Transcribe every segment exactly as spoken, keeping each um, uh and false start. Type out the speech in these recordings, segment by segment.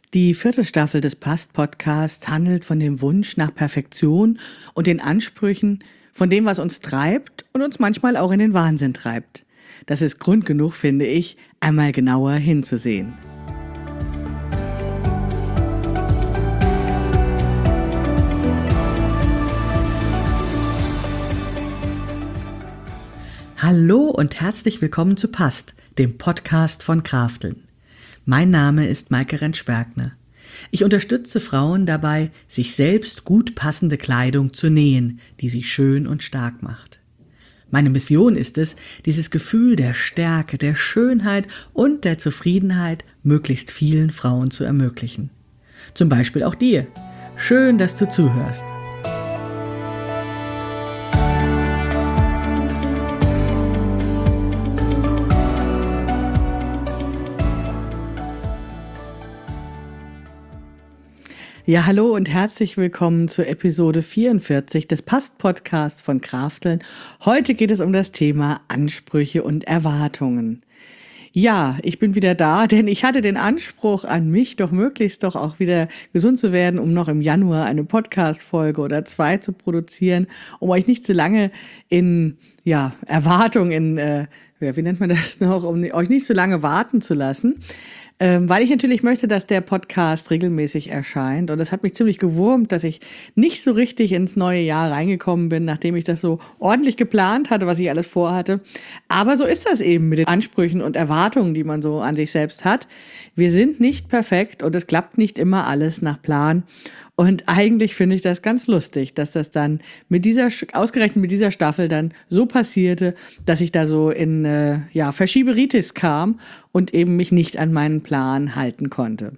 Die vierte Staffel des Past-Podcasts handelt von dem Wunsch nach Perfektion und den Ansprüchen, von dem, was uns treibt und uns manchmal auch in den Wahnsinn treibt. Das ist Grund genug, finde ich, einmal genauer hinzusehen. Hallo und herzlich willkommen zu Past, dem Podcast von Krafteln. Mein Name ist Maike Rentsch-Bergner. Ich unterstütze Frauen dabei, sich selbst gut passende Kleidung zu nähen, die sie schön und stark macht. Meine Mission ist es, dieses Gefühl der Stärke, der Schönheit und der Zufriedenheit möglichst vielen Frauen zu ermöglichen. Zum Beispiel auch dir. Schön, dass du zuhörst. Ja, hallo und herzlich willkommen zur Episode vierundvierzig des Past-Podcasts von Krafteln. Heute geht es um das Thema Ansprüche und Erwartungen. Ja, ich bin wieder da, denn ich hatte den Anspruch an mich, doch möglichst doch auch wieder gesund zu werden, um noch im Januar eine Podcast-Folge oder zwei zu produzieren, um euch nicht zu lange in ja, Erwartung, in, äh, wie nennt man das noch, um euch nicht zu lange warten zu lassen. Ähm, weil ich natürlich möchte, dass der Podcast regelmäßig erscheint. Und es hat mich ziemlich gewurmt, dass ich nicht so richtig ins neue Jahr reingekommen bin, nachdem ich das so ordentlich geplant hatte, was ich alles vorhatte. Aber so ist das eben mit den Ansprüchen und Erwartungen, die man so an sich selbst hat. Wir sind nicht perfekt und es klappt nicht immer alles nach Plan. Und eigentlich finde ich das ganz lustig, dass das dann mit dieser, ausgerechnet mit dieser Staffel dann so passierte, dass ich da so in, äh, ja, Verschieberitis kam und eben mich nicht an meinen Plan halten konnte.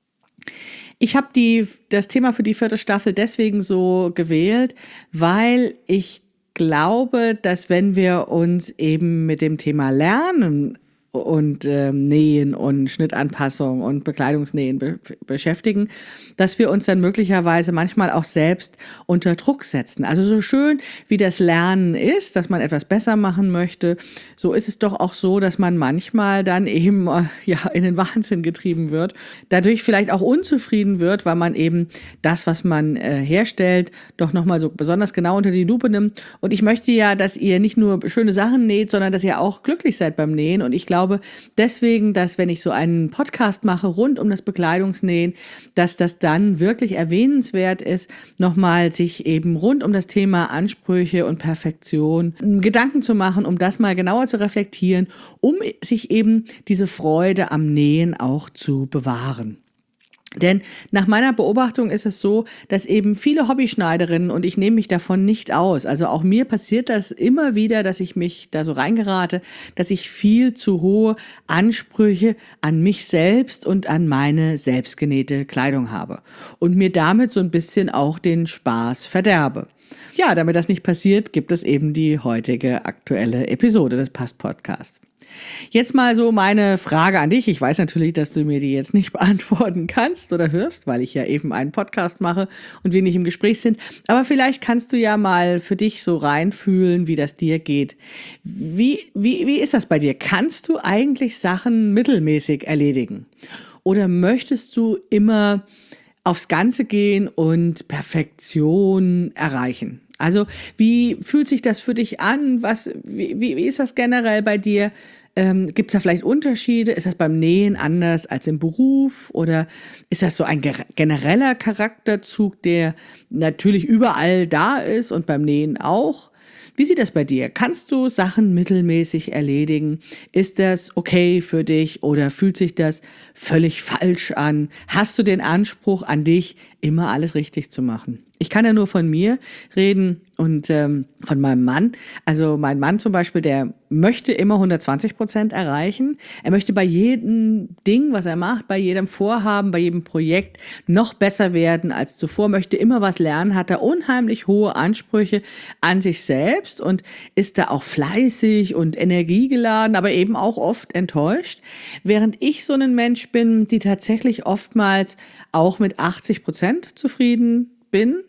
Ich habe die, das Thema für die vierte Staffel deswegen so gewählt, weil ich glaube, dass wenn wir uns eben mit dem Thema Lernen und äh, Nähen und Schnittanpassung und Bekleidungsnähen be- beschäftigen, dass wir uns dann möglicherweise manchmal auch selbst unter Druck setzen. Also so schön wie das Lernen ist, dass man etwas besser machen möchte, so ist es doch auch so, dass man manchmal dann eben äh, ja in den Wahnsinn getrieben wird, dadurch vielleicht auch unzufrieden wird, weil man eben das, was man äh, herstellt, doch nochmal so besonders genau unter die Lupe nimmt. Und ich möchte ja, dass ihr nicht nur schöne Sachen näht, sondern dass ihr auch glücklich seid beim Nähen. Und ich glaube, deswegen, dass wenn ich so einen Podcast mache rund um das Bekleidungsnähen, dass das dann wirklich erwähnenswert ist, nochmal sich eben rund um das Thema Ansprüche und Perfektion Gedanken zu machen, um das mal genauer zu reflektieren, um sich eben diese Freude am Nähen auch zu bewahren. Denn nach meiner Beobachtung ist es so, dass eben viele Hobbyschneiderinnen, und ich nehme mich davon nicht aus, also auch mir passiert das immer wieder, dass ich mich da so reingerate, dass ich viel zu hohe Ansprüche an mich selbst und an meine selbstgenähte Kleidung habe und mir damit so ein bisschen auch den Spaß verderbe. Ja, damit das nicht passiert, gibt es eben die heutige aktuelle Episode des Past-Podcasts. Jetzt mal so meine Frage an dich. Ich weiß natürlich, dass du mir die jetzt nicht beantworten kannst oder wirst, weil ich ja eben einen Podcast mache und wir nicht im Gespräch sind. Aber vielleicht kannst du ja mal für dich so reinfühlen, wie das dir geht. Wie, wie, wie ist das bei dir? Kannst du eigentlich Sachen mittelmäßig erledigen? Oder möchtest du immer aufs Ganze gehen und Perfektion erreichen? Also wie fühlt sich das für dich an? Was, wie, wie, wie ist das generell bei dir? Ähm, gibt es da vielleicht Unterschiede? Ist das beim Nähen anders als im Beruf? Oder ist das so ein genereller Charakterzug, der natürlich überall da ist und beim Nähen auch? Wie sieht das bei dir? Kannst du Sachen mittelmäßig erledigen? Ist das okay für dich oder fühlt sich das völlig falsch an? Hast du den Anspruch an dich, immer alles richtig zu machen? Ich kann ja nur von mir reden und ähm, von meinem Mann. Also mein Mann zum Beispiel, der möchte immer hundertzwanzig Prozent erreichen. Er möchte bei jedem Ding, was er macht, bei jedem Vorhaben, bei jedem Projekt noch besser werden als zuvor, möchte immer was lernen, hat da unheimlich hohe Ansprüche an sich selbst und ist da auch fleißig und energiegeladen, aber eben auch oft enttäuscht. Während ich so ein Mensch bin, die tatsächlich oftmals auch mit achtzig Prozent zufrieden bin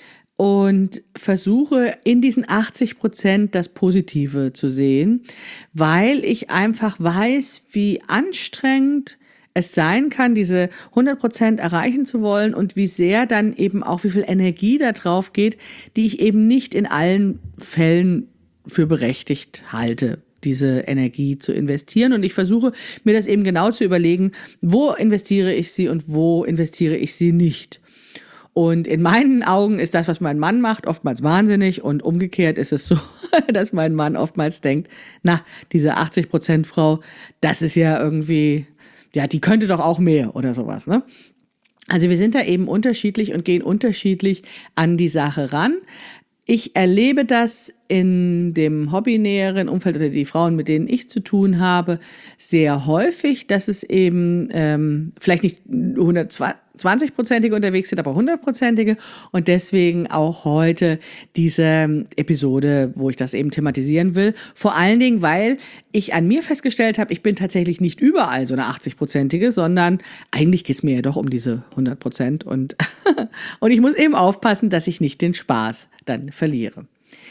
und versuche in diesen achtzig Prozent das Positive zu sehen, weil ich einfach weiß, wie anstrengend es sein kann, diese hundert Prozent erreichen zu wollen und wie sehr dann eben auch, wie viel Energie da drauf geht, die ich eben nicht in allen Fällen für berechtigt halte, diese Energie zu investieren. Und ich versuche mir das eben genau zu überlegen, wo investiere ich sie und wo investiere ich sie nicht. Und in meinen Augen ist das, was mein Mann macht, oftmals wahnsinnig und umgekehrt ist es so, dass mein Mann oftmals denkt, na, diese achtzig Prozent Frau, das ist ja irgendwie, ja, die könnte doch auch mehr oder sowas, ne? Also wir sind da eben unterschiedlich und gehen unterschiedlich an die Sache ran. Ich erlebe das in dem hobbynäheren Umfeld oder die Frauen, mit denen ich zu tun habe, sehr häufig, dass es eben ähm, vielleicht nicht hundertzwanzig-prozentige unterwegs sind, aber hundert-prozentige und deswegen auch heute diese Episode, wo ich das eben thematisieren will. Vor allen Dingen, weil ich an mir festgestellt habe, ich bin tatsächlich nicht überall so eine achtzig-prozentige, sondern eigentlich geht es mir ja doch um diese hundert Prozent und, und ich muss eben aufpassen, dass ich nicht den Spaß dann verliere.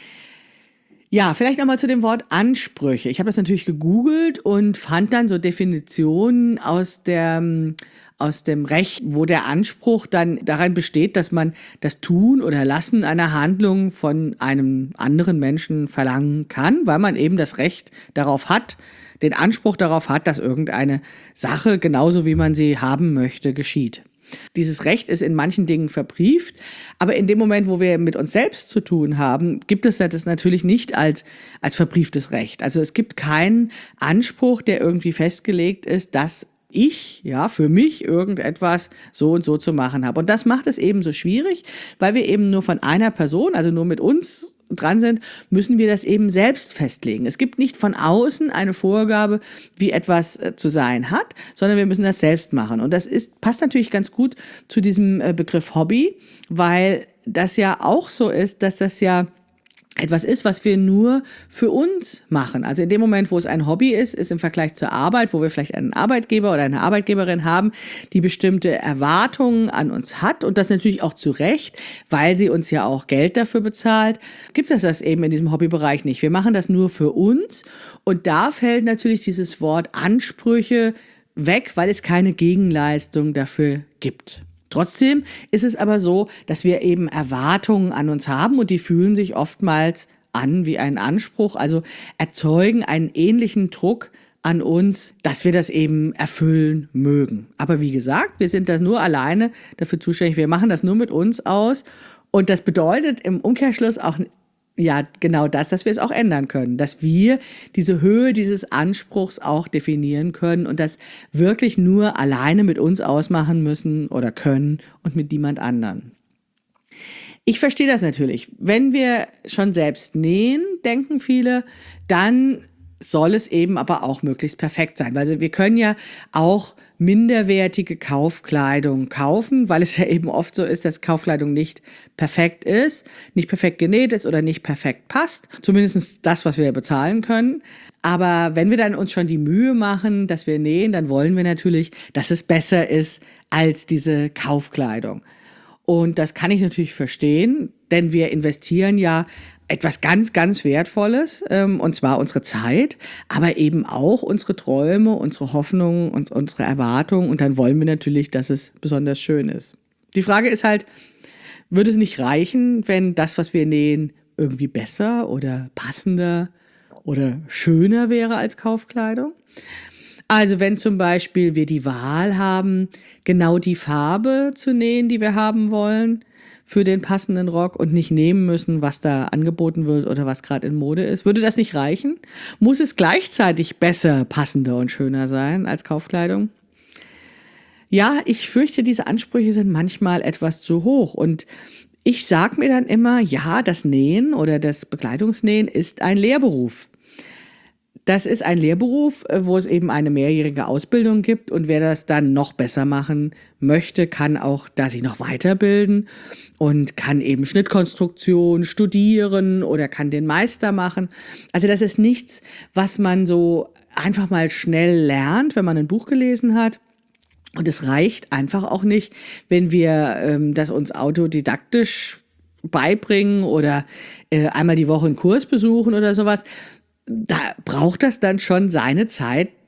Ja, vielleicht nochmal zu dem Wort Ansprüche. Ich habe das natürlich gegoogelt und fand dann so Definitionen aus der, aus dem Recht, wo der Anspruch dann daran besteht, dass man das Tun oder Lassen einer Handlung von einem anderen Menschen verlangen kann, weil man eben das Recht darauf hat, den Anspruch darauf hat, dass irgendeine Sache, genauso wie man sie haben möchte, geschieht. Dieses Recht ist in manchen Dingen verbrieft, aber in dem Moment, wo wir mit uns selbst zu tun haben, gibt es das natürlich nicht als, als verbrieftes Recht. Also es gibt keinen Anspruch, der irgendwie festgelegt ist, dass ich, ja, für mich irgendetwas so und so zu machen habe. Und das macht es eben so schwierig, weil wir eben nur von einer Person, also nur mit uns dran sind, müssen wir das eben selbst festlegen. Es gibt nicht von außen eine Vorgabe, wie etwas äh, zu sein hat, sondern wir müssen das selbst machen. Und das ist, passt natürlich ganz gut zu diesem äh, Begriff Hobby, weil das ja auch so ist, dass das ja etwas ist, was wir nur für uns machen. Also in dem Moment, wo es ein Hobby ist, ist im Vergleich zur Arbeit, wo wir vielleicht einen Arbeitgeber oder eine Arbeitgeberin haben, die bestimmte Erwartungen an uns hat und das natürlich auch zu Recht, weil sie uns ja auch Geld dafür bezahlt, gibt es das eben in diesem Hobbybereich nicht. Wir machen das nur für uns und da fällt natürlich dieses Wort Ansprüche weg, weil es keine Gegenleistung dafür gibt. Trotzdem ist es aber so, dass wir eben Erwartungen an uns haben und die fühlen sich oftmals an wie ein Anspruch, also erzeugen einen ähnlichen Druck an uns, dass wir das eben erfüllen mögen. Aber wie gesagt, wir sind da nur alleine dafür zuständig, wir machen das nur mit uns aus und das bedeutet im Umkehrschluss auch ja, genau das, dass wir es auch ändern können, dass wir diese Höhe dieses Anspruchs auch definieren können und das wirklich nur alleine mit uns ausmachen müssen oder können und mit niemand anderen. Ich verstehe das natürlich. Wenn wir schon selbst nähen, denken viele, dann soll es eben aber auch möglichst perfekt sein. Also wir können ja auch minderwertige Kaufkleidung kaufen, weil es ja eben oft so ist, dass Kaufkleidung nicht perfekt ist, nicht perfekt genäht ist oder nicht perfekt passt. Zumindest das, was wir bezahlen können. Aber wenn wir dann uns schon die Mühe machen, dass wir nähen, dann wollen wir natürlich, dass es besser ist als diese Kaufkleidung. Und das kann ich natürlich verstehen, denn wir investieren ja etwas ganz, ganz Wertvolles, ähm, und zwar unsere Zeit, aber eben auch unsere Träume, unsere Hoffnungen und unsere Erwartungen. Und dann wollen wir natürlich, dass es besonders schön ist. Die Frage ist halt, würde es nicht reichen, wenn das, was wir nähen, irgendwie besser oder passender oder schöner wäre als Kaufkleidung? Also wenn zum Beispiel wir die Wahl haben, genau die Farbe zu nähen, die wir haben wollen, für den passenden Rock und nicht nehmen müssen, was da angeboten wird oder was gerade in Mode ist. Würde das nicht reichen? Muss es gleichzeitig besser, passender und schöner sein als Kaufkleidung? Ja, ich fürchte, diese Ansprüche sind manchmal etwas zu hoch und ich sage mir dann immer, ja, das Nähen oder das Bekleidungsnähen ist ein Lehrberuf. Das ist ein Lehrberuf, wo es eben eine mehrjährige Ausbildung gibt und wer das dann noch besser machen möchte, kann auch da sich noch weiterbilden und kann eben Schnittkonstruktion studieren oder kann den Meister machen. Also das ist nichts, was man so einfach mal schnell lernt, wenn man ein Buch gelesen hat. Und es reicht einfach auch nicht, wenn wir ähm, das uns autodidaktisch beibringen oder äh, einmal die Woche einen Kurs besuchen oder sowas. Da braucht das dann schon seine Zeit,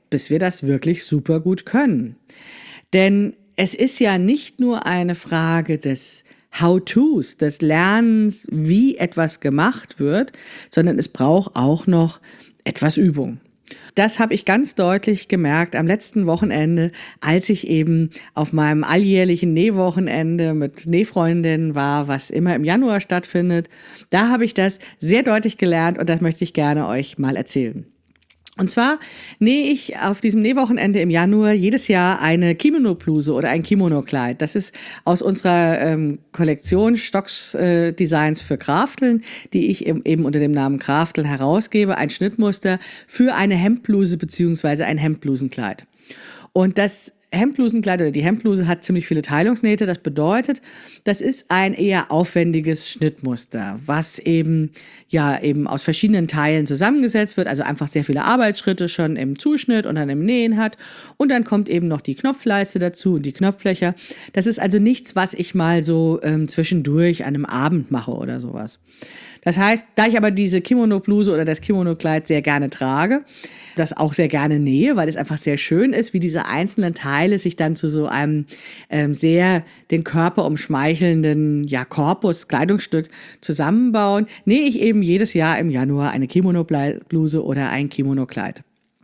bis wir das wirklich super gut können. Denn es ist ja nicht nur eine Frage des How-Tos, des Lernens, wie etwas gemacht wird, sondern es braucht auch noch etwas Übung. Das habe ich ganz deutlich gemerkt am letzten Wochenende, als ich eben auf meinem alljährlichen Nähwochenende mit Nähfreundinnen war, was immer im Januar stattfindet. Da habe ich das sehr deutlich gelernt und das möchte ich gerne euch mal erzählen. Und zwar nähe ich auf diesem Nähwochenende im Januar jedes Jahr eine Kimono-Bluse oder ein Kimono-Kleid. Das ist aus unserer ähm, Kollektion Stocks äh, Designs für Krafteln, die ich eben unter dem Namen Kraftel herausgebe, ein Schnittmuster für eine Hemdbluse beziehungsweise ein Hemdblusenkleid. Und das Hemdblusenkleid oder die Hemdbluse hat ziemlich viele Teilungsnähte. Das bedeutet, das ist ein eher aufwendiges Schnittmuster, was eben ja eben aus verschiedenen Teilen zusammengesetzt wird, also einfach sehr viele Arbeitsschritte schon im Zuschnitt und dann im Nähen hat. Und dann kommt eben noch die Knopfleiste dazu und die Knopflöcher. Das ist also nichts, was ich mal so ähm, zwischendurch an einem Abend mache oder sowas. Das heißt, da ich aber diese Kimono-Bluse oder das Kimono-Kleid sehr gerne trage, das auch sehr gerne nähe, weil es einfach sehr schön ist, wie diese einzelnen Teile sich dann zu so einem ähm, sehr den Körper umschmeichelnden ja, Korpus, Kleidungsstück zusammenbauen, nähe ich eben jedes Jahr im Januar eine Kimono-Bluse oder ein Kimono-Kleid.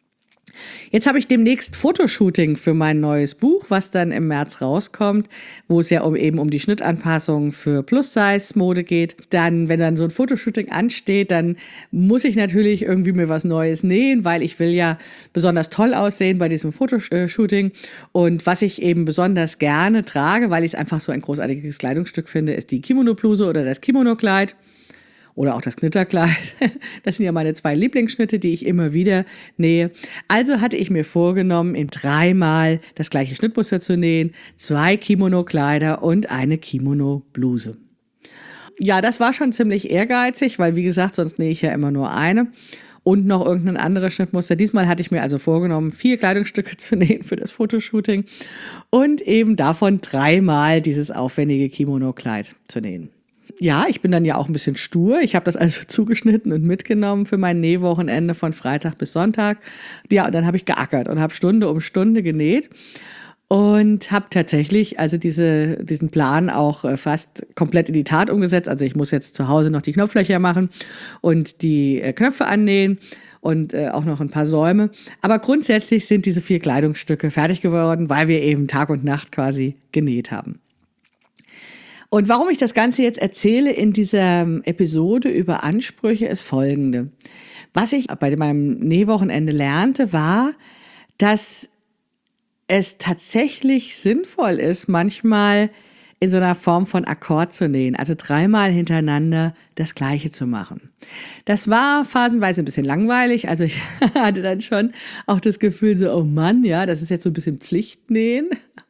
Jetzt habe ich demnächst Fotoshooting für mein neues Buch, was dann im März rauskommt, wo es ja um, eben um die Schnittanpassung für Plus-Size-Mode geht. Dann, wenn dann so ein Fotoshooting ansteht, dann muss ich natürlich irgendwie mir was Neues nähen, weil ich will ja besonders toll aussehen bei diesem Fotoshooting. Und was ich eben besonders gerne trage, weil ich es einfach so ein großartiges Kleidungsstück finde, ist die Kimono-Bluse oder das Kimono-Kleid. Oder auch das Knitterkleid. Das sind ja meine zwei Lieblingsschnitte, die ich immer wieder nähe. Also hatte ich mir vorgenommen, in dreimal das gleiche Schnittmuster zu nähen, zwei Kimono-Kleider und eine Kimono-Bluse. Ja, das war schon ziemlich ehrgeizig, weil wie gesagt, sonst nähe ich ja immer nur eine. Und noch irgendein anderes Schnittmuster. Diesmal hatte ich mir also vorgenommen, vier Kleidungsstücke zu nähen für das Fotoshooting und eben davon dreimal dieses aufwendige Kimono-Kleid zu nähen. Ja, ich bin dann ja auch ein bisschen stur. Ich habe das also zugeschnitten und mitgenommen für mein Nähwochenende von Freitag bis Sonntag. Ja, und dann habe ich geackert und habe Stunde um Stunde genäht und habe tatsächlich also diese, diesen Plan auch fast komplett in die Tat umgesetzt. Also ich muss jetzt zu Hause noch die Knopflöcher machen und die Knöpfe annähen und äh, auch noch ein paar Säume. Aber grundsätzlich sind diese vier Kleidungsstücke fertig geworden, weil wir eben Tag und Nacht quasi genäht haben. Und warum ich das Ganze jetzt erzähle in dieser Episode über Ansprüche ist folgende. Was ich bei meinem Nähwochenende lernte, war, dass es tatsächlich sinnvoll ist, manchmal in so einer Form von Akkord zu nähen, also dreimal hintereinander das Gleiche zu machen. Das war phasenweise ein bisschen langweilig, also ich hatte dann schon auch das Gefühl so, oh Mann, ja, das ist jetzt so ein bisschen Pflichtnähen.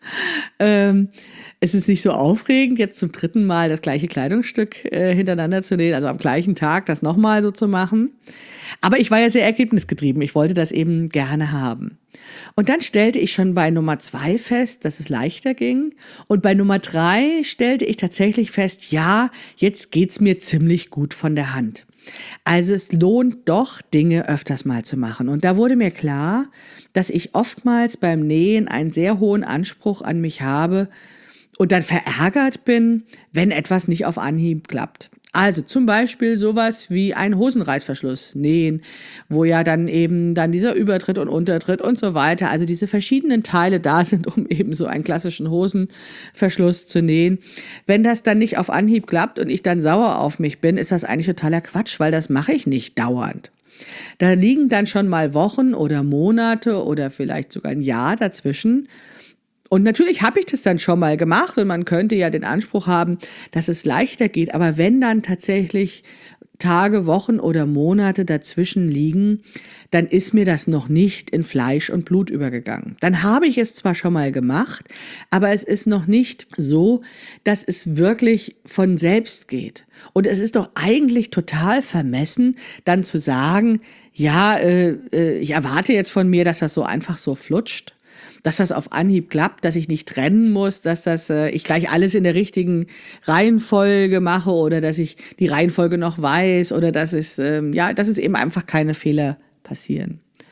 ähm, Es ist nicht so aufregend, jetzt zum dritten Mal das gleiche Kleidungsstück äh, hintereinander zu nähen, also am gleichen Tag das nochmal so zu machen. Aber ich war ja sehr ergebnisgetrieben. Ich wollte das eben gerne haben. Und dann stellte ich schon bei Nummer zwei fest, dass es leichter ging. Und bei Nummer drei stellte ich tatsächlich fest, ja, jetzt geht's mir ziemlich gut von der Hand. Also es lohnt doch, Dinge öfters mal zu machen. Und da wurde mir klar, dass ich oftmals beim Nähen einen sehr hohen Anspruch an mich habe, und dann verärgert bin, wenn etwas nicht auf Anhieb klappt. Also zum Beispiel sowas wie ein Hosenreißverschluss nähen, wo ja dann eben dann dieser Übertritt und Untertritt und so weiter, also diese verschiedenen Teile da sind, um eben so einen klassischen Hosenverschluss zu nähen. Wenn das dann nicht auf Anhieb klappt und ich dann sauer auf mich bin, ist das eigentlich totaler Quatsch, weil das mache ich nicht dauernd. Da liegen dann schon mal Wochen oder Monate oder vielleicht sogar ein Jahr dazwischen. Und natürlich habe ich das dann schon mal gemacht und man könnte ja den Anspruch haben, dass es leichter geht. Aber wenn dann tatsächlich Tage, Wochen oder Monate dazwischen liegen, dann ist mir das noch nicht in Fleisch und Blut übergegangen. Dann habe ich es zwar schon mal gemacht, aber es ist noch nicht so, dass es wirklich von selbst geht. Und es ist doch eigentlich total vermessen, dann zu sagen, ja, äh, äh, ich erwarte jetzt von mir, dass das so einfach so flutscht. Dass das auf Anhieb klappt, dass ich nicht trennen muss, dass das äh, ich gleich alles in der richtigen Reihenfolge mache oder dass ich die Reihenfolge noch weiß oder dass es ähm, ja, dass es eben einfach keine Fehler passieren.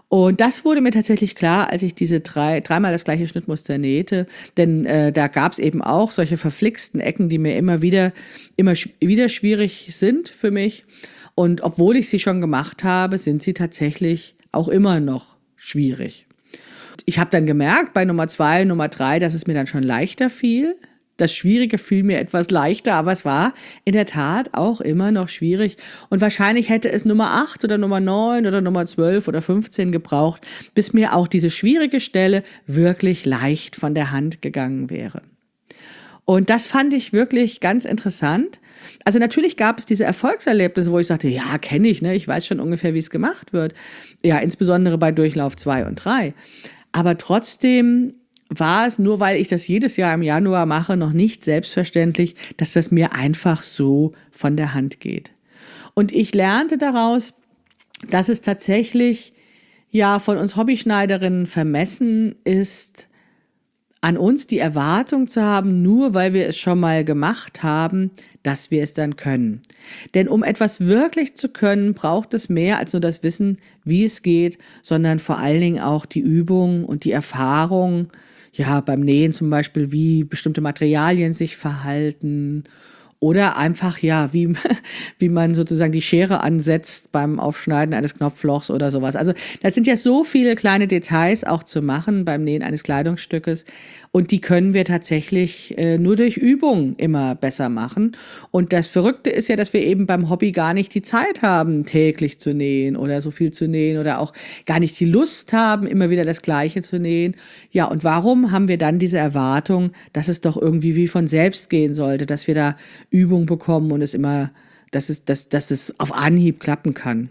Und das wurde mir tatsächlich klar, als ich diese drei, dreimal das gleiche Schnittmuster nähte, denn äh, da gab es eben auch solche verflixten Ecken, die mir immer wieder, immer sch- wieder schwierig sind für mich. Und obwohl ich sie schon gemacht habe, sind sie tatsächlich auch immer noch schwierig. Ich habe dann gemerkt bei Nummer zwei, Nummer drei, dass es mir dann schon leichter fiel. Das Schwierige fiel mir etwas leichter, aber es war in der Tat auch immer noch schwierig. Und wahrscheinlich hätte es Nummer acht oder Nummer neun oder Nummer zwölf oder fünfzehn gebraucht, bis mir auch diese schwierige Stelle wirklich leicht von der Hand gegangen wäre. Und das fand ich wirklich ganz interessant. Also natürlich gab es diese Erfolgserlebnisse, wo ich sagte, ja, kenne ich, ne? Ich weiß schon ungefähr, wie es gemacht wird. Ja, insbesondere bei Durchlauf zwei und drei. Aber trotzdem war es, nur weil ich das jedes Jahr im Januar mache, noch nicht selbstverständlich, dass das mir einfach so von der Hand geht. Und ich lernte daraus, dass es tatsächlich ja von uns Hobbyschneiderinnen vermessen ist, an uns die Erwartung zu haben, nur weil wir es schon mal gemacht haben, dass wir es dann können. Denn um etwas wirklich zu können, braucht es mehr als nur das Wissen, wie es geht, sondern vor allen Dingen auch die Übung und die Erfahrung, ja, beim Nähen zum Beispiel, wie bestimmte Materialien sich verhalten oder einfach, ja, wie, wie man sozusagen die Schere ansetzt beim Aufschneiden eines Knopflochs oder sowas. Also das sind ja so viele kleine Details auch zu machen beim Nähen eines Kleidungsstückes und die können wir tatsächlich äh, nur durch Übung immer besser machen. Und das Verrückte ist ja, dass wir eben beim Hobby gar nicht die Zeit haben, täglich zu nähen oder so viel zu nähen oder auch gar nicht die Lust haben, immer wieder das Gleiche zu nähen. Ja, und warum haben wir dann diese Erwartung, dass es doch irgendwie wie von selbst gehen sollte, dass wir da Übung bekommen und es immer, dass es, dass, dass es auf Anhieb klappen kann.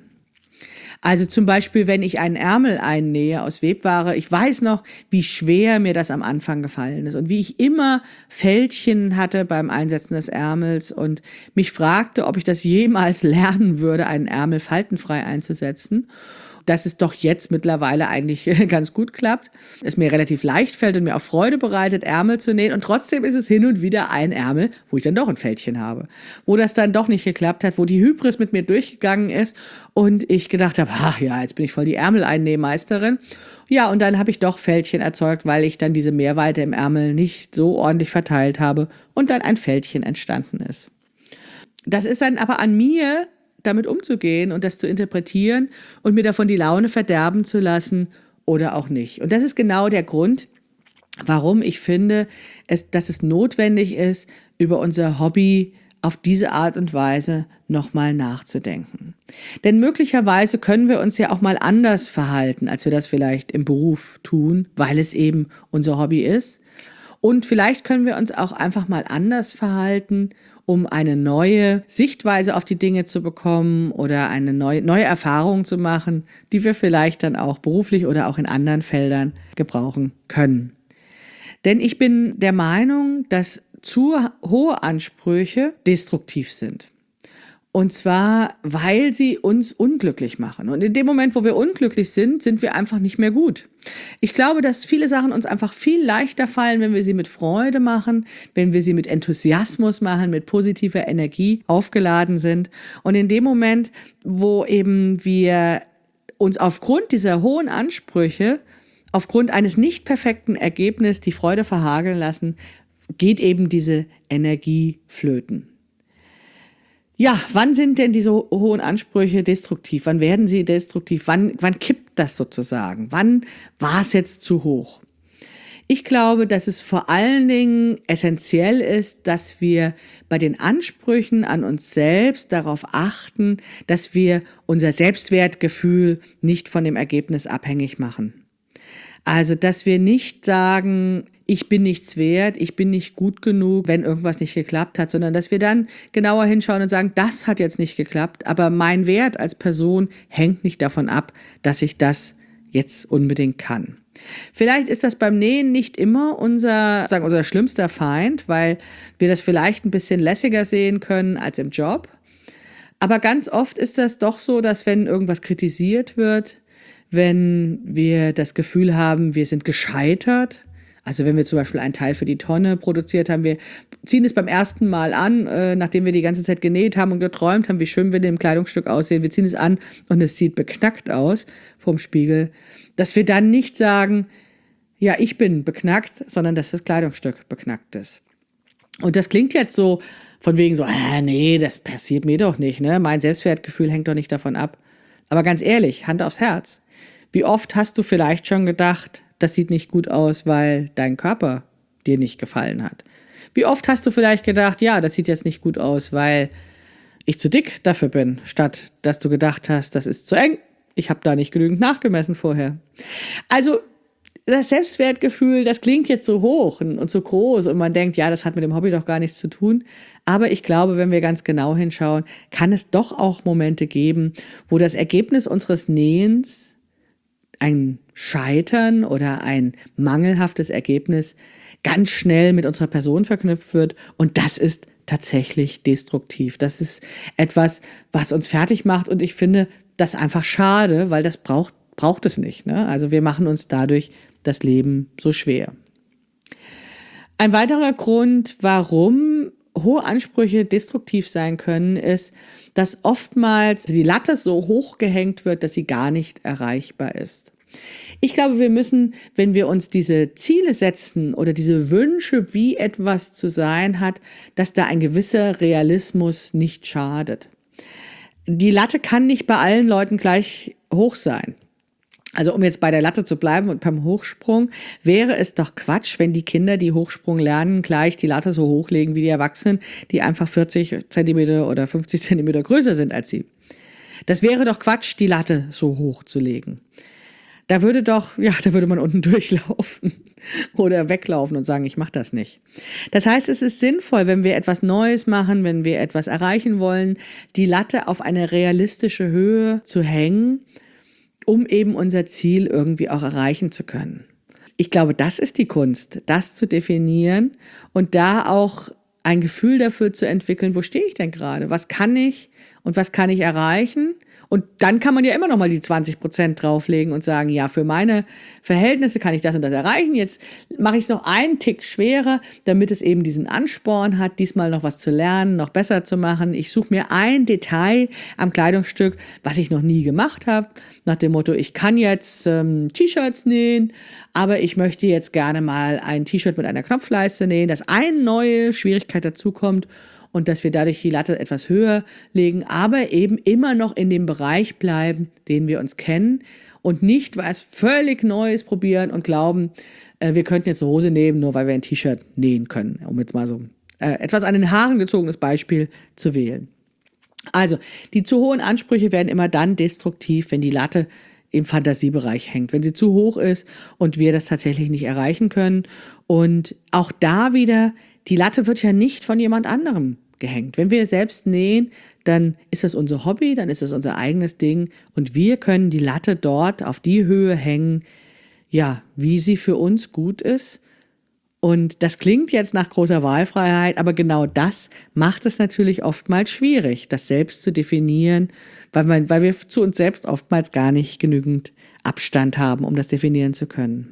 Also zum Beispiel, wenn ich einen Ärmel einnähe aus Webware, ich weiß noch, wie schwer mir das am Anfang gefallen ist und wie ich immer Fältchen hatte beim Einsetzen des Ärmels und mich fragte, ob ich das jemals lernen würde, einen Ärmel faltenfrei einzusetzen. Dass es doch jetzt mittlerweile eigentlich ganz gut klappt. Es mir relativ leicht fällt und mir auch Freude bereitet, Ärmel zu nähen. Und trotzdem ist es hin und wieder ein Ärmel, wo ich dann doch ein Fältchen habe. Wo das dann doch nicht geklappt hat, wo die Hybris mit mir durchgegangen ist und ich gedacht habe, ach ja, jetzt bin ich voll die Ärmeleinnähmeisterin. Ja, und dann habe ich doch Fältchen erzeugt, weil ich dann diese Mehrweite im Ärmel nicht so ordentlich verteilt habe und dann ein Fältchen entstanden ist. Das ist dann aber an mir, damit umzugehen und das zu interpretieren und mir davon die Laune verderben zu lassen oder auch nicht. Und das ist genau der Grund, warum ich finde, es, dass es notwendig ist, über unser Hobby auf diese Art und Weise nochmal nachzudenken. Denn möglicherweise können wir uns ja auch mal anders verhalten, als wir das vielleicht im Beruf tun, weil es eben unser Hobby ist. Und vielleicht können wir uns auch einfach mal anders verhalten, um eine neue Sichtweise auf die Dinge zu bekommen oder eine neue, neue Erfahrung zu machen, die wir vielleicht dann auch beruflich oder auch in anderen Feldern gebrauchen können. Denn ich bin der Meinung, dass zu hohe Ansprüche destruktiv sind. Und zwar, weil sie uns unglücklich machen. Und in dem Moment, wo wir unglücklich sind, sind wir einfach nicht mehr gut. Ich glaube, dass viele Sachen uns einfach viel leichter fallen, wenn wir sie mit Freude machen, wenn wir sie mit Enthusiasmus machen, mit positiver Energie aufgeladen sind. Und in dem Moment, wo eben wir uns aufgrund dieser hohen Ansprüche, aufgrund eines nicht perfekten Ergebnisses die Freude verhageln lassen, geht eben diese Energie flöten. Ja, wann sind denn diese hohen Ansprüche destruktiv? Wann werden sie destruktiv? Wann, wann kippt das sozusagen? Wann war es jetzt zu hoch? Ich glaube, dass es vor allen Dingen essentiell ist, dass wir bei den Ansprüchen an uns selbst darauf achten, dass wir unser Selbstwertgefühl nicht von dem Ergebnis abhängig machen. Also, dass wir nicht sagen, ich bin nichts wert, ich bin nicht gut genug, wenn irgendwas nicht geklappt hat, sondern dass wir dann genauer hinschauen und sagen, das hat jetzt nicht geklappt, aber mein Wert als Person hängt nicht davon ab, dass ich das jetzt unbedingt kann. Vielleicht ist das beim Nähen nicht immer unser, sagen, unser schlimmster Feind, weil wir das vielleicht ein bisschen lässiger sehen können als im Job. Aber ganz oft ist das doch so, dass wenn irgendwas kritisiert wird, wenn wir das Gefühl haben, wir sind gescheitert Also wenn wir zum Beispiel einen Teil für die Tonne produziert haben, wir ziehen es beim ersten Mal an, äh, nachdem wir die ganze Zeit genäht haben und geträumt haben, wie schön wir in dem Kleidungsstück aussehen. Wir ziehen es an und es sieht beknackt aus vom Spiegel. Dass wir dann nicht sagen, ja, ich bin beknackt, sondern dass das Kleidungsstück beknackt ist. Und das klingt jetzt so von wegen so, ah, nee, das passiert mir doch nicht, ne? Mein Selbstwertgefühl hängt doch nicht davon ab. Aber ganz ehrlich, Hand aufs Herz. Wie oft hast du vielleicht schon gedacht, das sieht nicht gut aus, weil dein Körper dir nicht gefallen hat? Wie oft hast du vielleicht gedacht, ja, das sieht jetzt nicht gut aus, weil ich zu dick dafür bin, statt dass du gedacht hast, das ist zu eng, ich habe da nicht genügend nachgemessen vorher. Also das Selbstwertgefühl, das klingt jetzt so hoch und so groß und man denkt, ja, das hat mit dem Hobby doch gar nichts zu tun. Aber ich glaube, wenn wir ganz genau hinschauen, kann es doch auch Momente geben, wo das Ergebnis unseres Nähens, ein Scheitern oder ein mangelhaftes Ergebnis, ganz schnell mit unserer Person verknüpft wird. Und das ist tatsächlich destruktiv. Das ist etwas, was uns fertig macht. Und ich finde das einfach schade, weil das braucht, braucht es nicht, ne? Also wir machen uns dadurch das Leben so schwer. Ein weiterer Grund, warum hohe Ansprüche destruktiv sein können, ist, dass oftmals die Latte so hoch gehängt wird, dass sie gar nicht erreichbar ist. Ich glaube, wir müssen, wenn wir uns diese Ziele setzen oder diese Wünsche, wie etwas zu sein hat, dass da ein gewisser Realismus nicht schadet. Die Latte kann nicht bei allen Leuten gleich hoch sein. Also um jetzt bei der Latte zu bleiben und beim Hochsprung, wäre es doch Quatsch, wenn die Kinder, die Hochsprung lernen, gleich die Latte so hochlegen wie die Erwachsenen, die einfach vierzig Zentimeter oder fünfzig Zentimeter größer sind als sie. Das wäre doch Quatsch, die Latte so hoch zu legen. Da würde doch, ja, da würde man unten durchlaufen oder weglaufen und sagen, ich mache das nicht. Das heißt, es ist sinnvoll, wenn wir etwas Neues machen, wenn wir etwas erreichen wollen, die Latte auf eine realistische Höhe zu hängen, um eben unser Ziel irgendwie auch erreichen zu können. Ich glaube, das ist die Kunst, das zu definieren und da auch ein Gefühl dafür zu entwickeln, wo stehe ich denn gerade? Was kann ich und was kann ich erreichen? Und dann kann man ja immer noch mal die zwanzig Prozent drauflegen und sagen, ja, für meine Verhältnisse kann ich das und das erreichen. Jetzt mache ich es noch einen Tick schwerer, damit es eben diesen Ansporn hat, diesmal noch was zu lernen, noch besser zu machen. Ich suche mir ein Detail am Kleidungsstück, was ich noch nie gemacht habe, nach dem Motto, ich kann jetzt ähm, T-Shirts nähen, aber ich möchte jetzt gerne mal ein T-Shirt mit einer Knopfleiste nähen, dass eine neue Schwierigkeit dazukommt. Und dass wir dadurch die Latte etwas höher legen, aber eben immer noch in dem Bereich bleiben, den wir uns kennen und nicht was völlig Neues probieren und glauben, äh, wir könnten jetzt eine Hose nehmen, nur weil wir ein T-Shirt nähen können, um jetzt mal so äh, etwas an den Haaren gezogenes Beispiel zu wählen. Also, die zu hohen Ansprüche werden immer dann destruktiv, wenn die Latte im Fantasiebereich hängt, wenn sie zu hoch ist und wir das tatsächlich nicht erreichen können. Und auch da wieder, die Latte wird ja nicht von jemand anderem gehängt. Wenn wir selbst nähen, dann ist das unser Hobby, dann ist das unser eigenes Ding und wir können die Latte dort auf die Höhe hängen, ja, wie sie für uns gut ist. Und das klingt jetzt nach großer Wahlfreiheit, aber genau das macht es natürlich oftmals schwierig, das selbst zu definieren, weil, man, weil wir zu uns selbst oftmals gar nicht genügend Abstand haben, um das definieren zu können.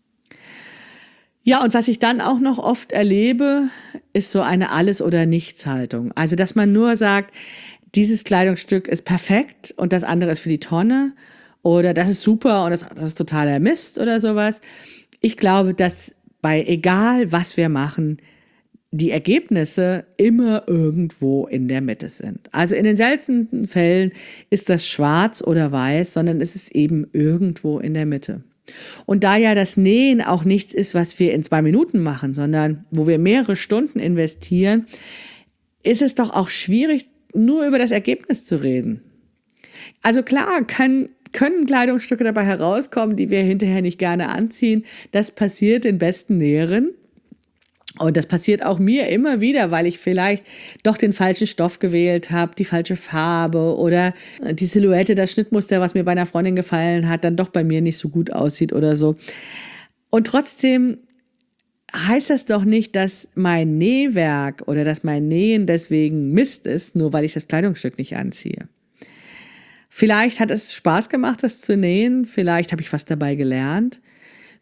Ja, und was ich dann auch noch oft erlebe, ist so eine Alles- oder Nichts-Haltung. Also, dass man nur sagt, dieses Kleidungsstück ist perfekt und das andere ist für die Tonne oder das ist super und das, das ist totaler Mist oder sowas. Ich glaube, dass bei egal was wir machen, die Ergebnisse immer irgendwo in der Mitte sind. Also in den seltensten Fällen ist das schwarz oder weiß, sondern es ist eben irgendwo in der Mitte. Und da ja das Nähen auch nichts ist, was wir in zwei Minuten machen, sondern wo wir mehrere Stunden investieren, ist es doch auch schwierig, nur über das Ergebnis zu reden. Also klar, kann, können Kleidungsstücke dabei herauskommen, die wir hinterher nicht gerne anziehen. Das passiert den besten Näherinnen. Und das passiert auch mir immer wieder, weil ich vielleicht doch den falschen Stoff gewählt habe, die falsche Farbe oder die Silhouette, das Schnittmuster, was mir bei einer Freundin gefallen hat, dann doch bei mir nicht so gut aussieht oder so. Und trotzdem heißt das doch nicht, dass mein Nähwerk oder dass mein Nähen deswegen Mist ist, nur weil ich das Kleidungsstück nicht anziehe. Vielleicht hat es Spaß gemacht, das zu nähen, vielleicht habe ich was dabei gelernt.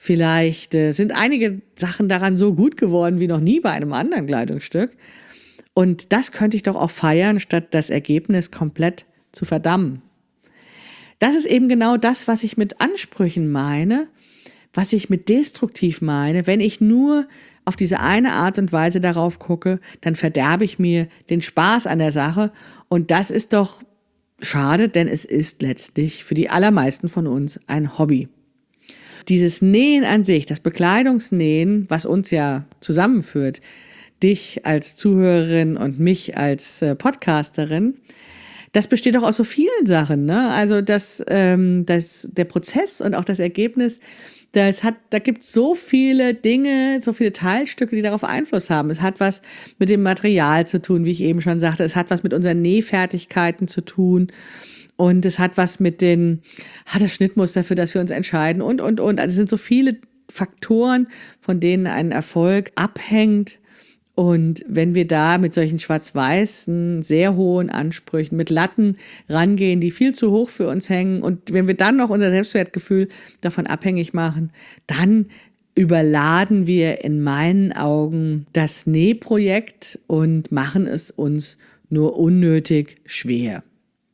Vielleicht äh, sind einige Sachen daran so gut geworden wie noch nie bei einem anderen Kleidungsstück. Und das könnte ich doch auch feiern, statt das Ergebnis komplett zu verdammen. Das ist eben genau das, was ich mit Ansprüchen meine, was ich mit destruktiv meine. Wenn ich nur auf diese eine Art und Weise darauf gucke, dann verderbe ich mir den Spaß an der Sache. Und das ist doch schade, denn es ist letztlich für die allermeisten von uns ein Hobby. Dieses Nähen an sich, das Bekleidungsnähen, was uns ja zusammenführt, dich als Zuhörerin und mich als äh, Podcasterin, das besteht doch aus so vielen Sachen, ne? Also das, ähm, das, der Prozess und auch das Ergebnis, das hat, da gibt es so viele Dinge, so viele Teilstücke, die darauf Einfluss haben. Es hat was mit dem Material zu tun, wie ich eben schon sagte. Es hat was mit unseren Nähfertigkeiten zu tun. Und es hat was mit den, hat das Schnittmuster, für das wir uns entscheiden und, und, und. Also es sind so viele Faktoren, von denen ein Erfolg abhängt. Und wenn wir da mit solchen schwarz-weißen, sehr hohen Ansprüchen, mit Latten rangehen, die viel zu hoch für uns hängen, und wenn wir dann noch unser Selbstwertgefühl davon abhängig machen, dann überladen wir in meinen Augen das Nähprojekt und machen es uns nur unnötig schwer.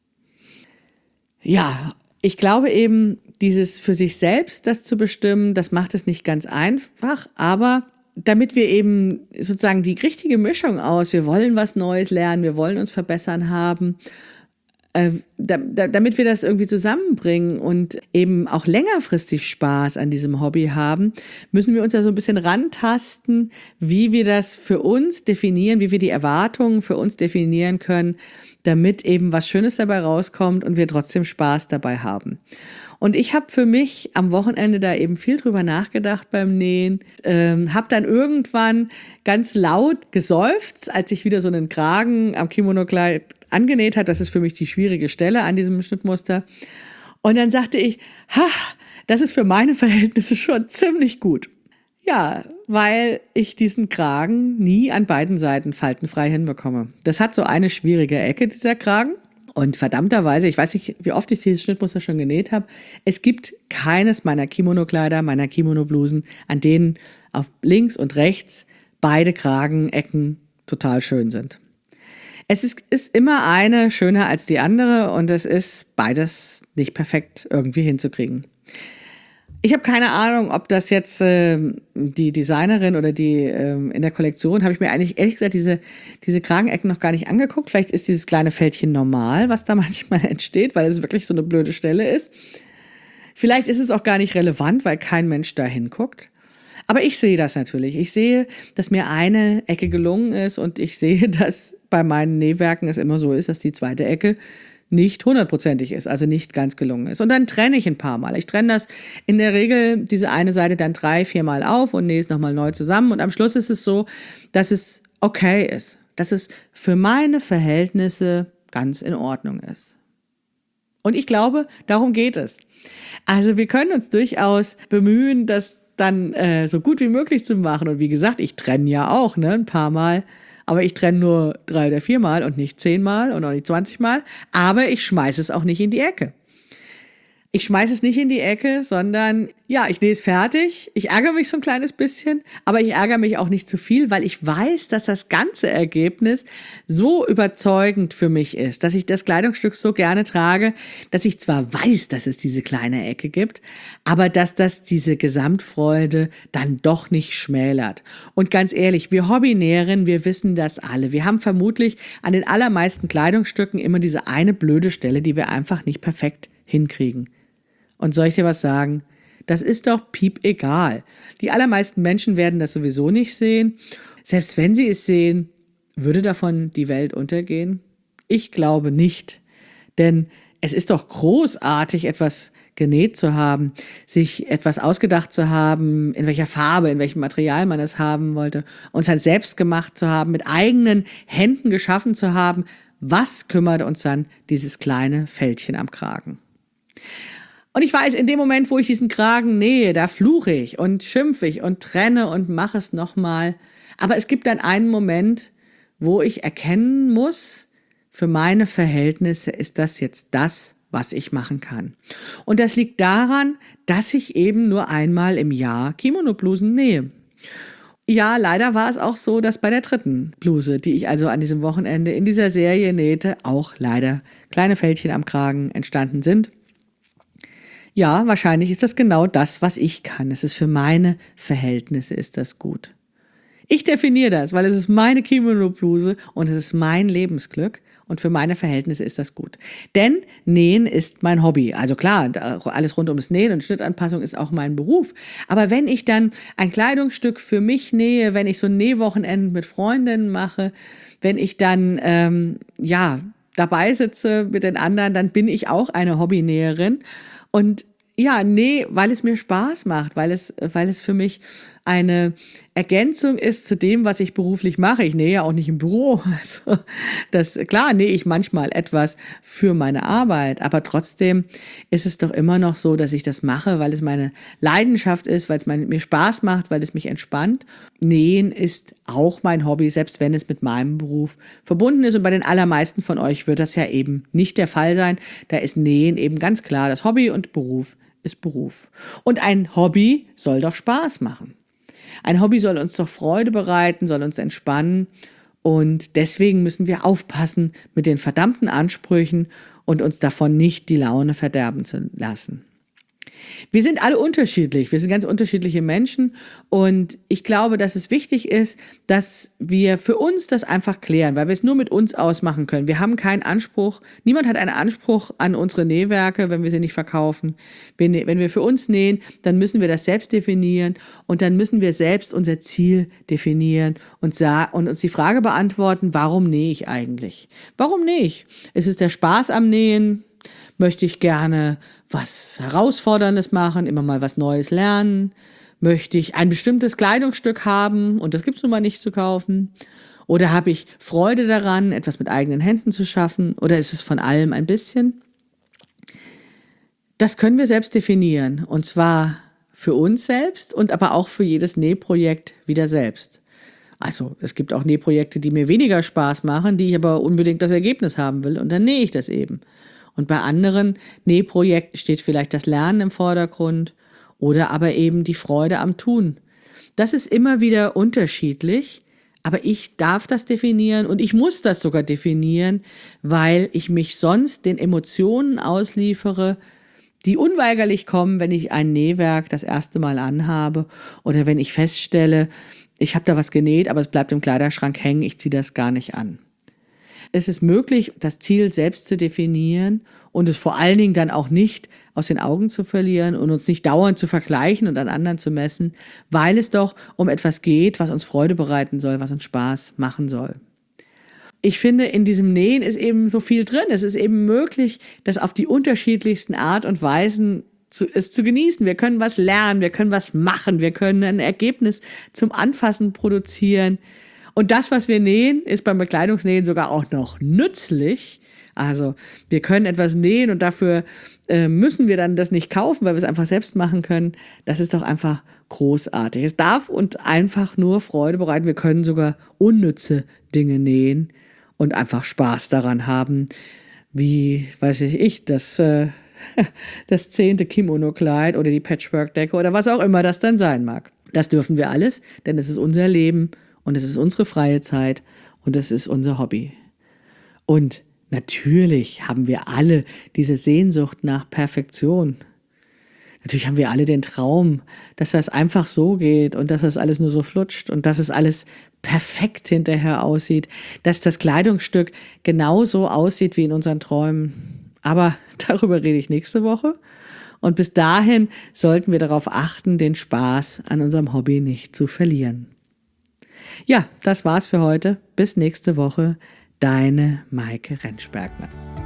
Ja, ich glaube eben, dieses für sich selbst das zu bestimmen, das macht es nicht ganz einfach, aber damit wir eben sozusagen die richtige Mischung aus, wir wollen was Neues lernen, wir wollen uns verbessern haben, äh, da, da, damit wir das irgendwie zusammenbringen und eben auch längerfristig Spaß an diesem Hobby haben, müssen wir uns ja so ein bisschen rantasten, wie wir das für uns definieren, wie wir die Erwartungen für uns definieren können, damit eben was Schönes dabei rauskommt und wir trotzdem Spaß dabei haben. Und ich habe für mich am Wochenende da eben viel drüber nachgedacht beim Nähen, ähm, habe dann irgendwann ganz laut geseufzt, als ich wieder so einen Kragen am Kimono-Kleid angenäht hat. Das ist für mich die schwierige Stelle an diesem Schnittmuster. Und dann sagte ich, ha, das ist für meine Verhältnisse schon ziemlich gut. Ja, weil ich diesen Kragen nie an beiden Seiten faltenfrei hinbekomme. Das hat so eine schwierige Ecke, dieser Kragen. Und verdammterweise, ich weiß nicht, wie oft ich dieses Schnittmuster schon genäht habe, es gibt keines meiner Kimono-Kleider, meiner Kimono-Blusen, an denen auf links und rechts beide Kragenecken total schön sind. Es ist, ist immer eine schöner als die andere und es ist beides nicht perfekt irgendwie hinzukriegen. Ich habe keine Ahnung, ob das jetzt äh, die Designerin oder die äh, in der Kollektion, habe ich mir eigentlich ehrlich gesagt diese, diese Kragenecken noch gar nicht angeguckt. Vielleicht ist dieses kleine Fältchen normal, was da manchmal entsteht, weil es wirklich so eine blöde Stelle ist. Vielleicht ist es auch gar nicht relevant, weil kein Mensch da hinguckt. Aber ich sehe das natürlich. Ich sehe, dass mir eine Ecke gelungen ist und ich sehe, dass bei meinen Nähwerken es immer so ist, dass die zweite Ecke nicht hundertprozentig ist, also nicht ganz gelungen ist. Und dann trenne ich ein paar Mal. Ich trenne das in der Regel, diese eine Seite dann drei, vier Mal auf und nähe es nochmal neu zusammen. Und am Schluss ist es so, dass es okay ist, dass es für meine Verhältnisse ganz in Ordnung ist. Und ich glaube, darum geht es. Also wir können uns durchaus bemühen, das dann äh, so gut wie möglich zu machen. Und wie gesagt, ich trenne ja auch, ne, ein paar Mal. Aber ich trenne nur drei oder vier Mal und nicht zehn Mal und auch nicht zwanzig Mal. Aber ich schmeiße es auch nicht in die Ecke. Ich schmeiße es nicht in die Ecke, sondern ja, ich nähe es fertig. Ich ärgere mich so ein kleines bisschen, aber ich ärgere mich auch nicht zu viel, weil ich weiß, dass das ganze Ergebnis so überzeugend für mich ist, dass ich das Kleidungsstück so gerne trage, dass ich zwar weiß, dass es diese kleine Ecke gibt, aber dass das diese Gesamtfreude dann doch nicht schmälert. Und ganz ehrlich, wir Hobbynäherinnen, wir wissen das alle. Wir haben vermutlich an den allermeisten Kleidungsstücken immer diese eine blöde Stelle, die wir einfach nicht perfekt hinkriegen. Und soll ich dir was sagen? Das ist doch piep egal. Die allermeisten Menschen werden das sowieso nicht sehen. Selbst wenn sie es sehen, würde davon die Welt untergehen? Ich glaube nicht. Denn es ist doch großartig, etwas genäht zu haben, sich etwas ausgedacht zu haben, in welcher Farbe, in welchem Material man es haben wollte, und es halt selbst gemacht zu haben, mit eigenen Händen geschaffen zu haben. Was kümmert uns dann dieses kleine Fältchen am Kragen? Und ich weiß, in dem Moment, wo ich diesen Kragen nähe, da fluche ich und schimpfe ich und trenne und mache es nochmal. Aber es gibt dann einen Moment, wo ich erkennen muss, für meine Verhältnisse ist das jetzt das, was ich machen kann. Und das liegt daran, dass ich eben nur einmal im Jahr Kimono-Blusen nähe. Ja, leider war es auch so, dass bei der dritten Bluse, die ich also an diesem Wochenende in dieser Serie nähte, auch leider kleine Fältchen am Kragen entstanden sind. Ja, wahrscheinlich ist das genau das, was ich kann. Es ist für meine Verhältnisse ist das gut. Ich definiere das, weil es ist meine Kimono-Bluse und es ist mein Lebensglück und für meine Verhältnisse ist das gut. Denn Nähen ist mein Hobby. Also klar, alles rund ums Nähen und Schnittanpassung ist auch mein Beruf. Aber wenn ich dann ein Kleidungsstück für mich nähe, wenn ich so ein Nähwochenende mit Freundinnen mache, wenn ich dann, ähm, ja, dabei sitze mit den anderen, dann bin ich auch eine Hobbynäherin. Und ja, nee, weil es mir Spaß macht, weil es, weil es für mich eine Ergänzung ist zu dem, was ich beruflich mache. Ich nähe ja auch nicht im Büro. Also das, klar nähe ich manchmal etwas für meine Arbeit, aber trotzdem ist es doch immer noch so, dass ich das mache, weil es meine Leidenschaft ist, weil es mein, mir Spaß macht, weil es mich entspannt. Nähen ist auch mein Hobby, selbst wenn es mit meinem Beruf verbunden ist. Und bei den allermeisten von euch wird das ja eben nicht der Fall sein. Da ist Nähen eben ganz klar das Hobby und Beruf ist Beruf. Und ein Hobby soll doch Spaß machen. Ein Hobby soll uns doch Freude bereiten, soll uns entspannen und deswegen müssen wir aufpassen mit den verdammten Ansprüchen und uns davon nicht die Laune verderben zu lassen. Wir sind alle unterschiedlich, wir sind ganz unterschiedliche Menschen und ich glaube, dass es wichtig ist, dass wir für uns das einfach klären, weil wir es nur mit uns ausmachen können. Wir haben keinen Anspruch, niemand hat einen Anspruch an unsere Nähwerke, wenn wir sie nicht verkaufen. Wenn wir für uns nähen, dann müssen wir das selbst definieren und dann müssen wir selbst unser Ziel definieren und, sagen, und uns die Frage beantworten, warum nähe ich eigentlich? Warum nähe ich? Ist es der Spaß am Nähen? Möchte ich gerne was Herausforderndes machen, immer mal was Neues lernen? Möchte ich ein bestimmtes Kleidungsstück haben und das gibt es nun mal nicht zu kaufen? Oder habe ich Freude daran, etwas mit eigenen Händen zu schaffen? Oder ist es von allem ein bisschen? Das können wir selbst definieren und zwar für uns selbst und aber auch für jedes Nähprojekt wieder selbst. Also es gibt auch Nähprojekte, die mir weniger Spaß machen, die ich aber unbedingt das Ergebnis haben will und dann nähe ich das eben. Und bei anderen Nähprojekten steht vielleicht das Lernen im Vordergrund oder aber eben die Freude am Tun. Das ist immer wieder unterschiedlich, aber ich darf das definieren und ich muss das sogar definieren, weil ich mich sonst den Emotionen ausliefere, die unweigerlich kommen, wenn ich ein Nähwerk das erste Mal anhabe oder wenn ich feststelle, ich habe da was genäht, aber es bleibt im Kleiderschrank hängen, ich ziehe das gar nicht an. Es ist möglich, das Ziel selbst zu definieren und es vor allen Dingen dann auch nicht aus den Augen zu verlieren und uns nicht dauernd zu vergleichen und an anderen zu messen, weil es doch um etwas geht, was uns Freude bereiten soll, was uns Spaß machen soll. Ich finde, in diesem Nähen ist eben so viel drin. Es ist eben möglich, das auf die unterschiedlichsten Art und Weisen zu, es zu genießen. Wir können was lernen, wir können was machen, wir können ein Ergebnis zum Anfassen produzieren. Und das, was wir nähen, ist beim Bekleidungsnähen sogar auch noch nützlich. Also wir können etwas nähen und dafür äh, müssen wir dann das nicht kaufen, weil wir es einfach selbst machen können. Das ist doch einfach großartig. Es darf uns einfach nur Freude bereiten. Wir können sogar unnütze Dinge nähen und einfach Spaß daran haben, wie, weiß ich, ich das, äh, das zehnte Kimono-Kleid oder die Patchwork-Decke oder was auch immer das dann sein mag. Das dürfen wir alles, denn es ist unser Leben. Und es ist unsere freie Zeit und es ist unser Hobby. Und natürlich haben wir alle diese Sehnsucht nach Perfektion. Natürlich haben wir alle den Traum, dass das einfach so geht und dass das alles nur so flutscht und dass es alles perfekt hinterher aussieht, dass das Kleidungsstück genauso aussieht wie in unseren Träumen. Aber darüber rede ich nächste Woche. Und bis dahin sollten wir darauf achten, den Spaß an unserem Hobby nicht zu verlieren. Ja, das war's für heute. Bis nächste Woche. Deine Maike Rentschbergner.